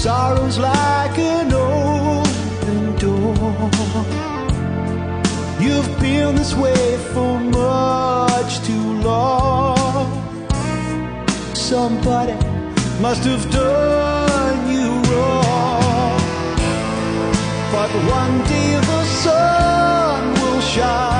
sorrow's like an open door. You've been this way for much too long. Somebody must have done you wrong. But one day the sun will shine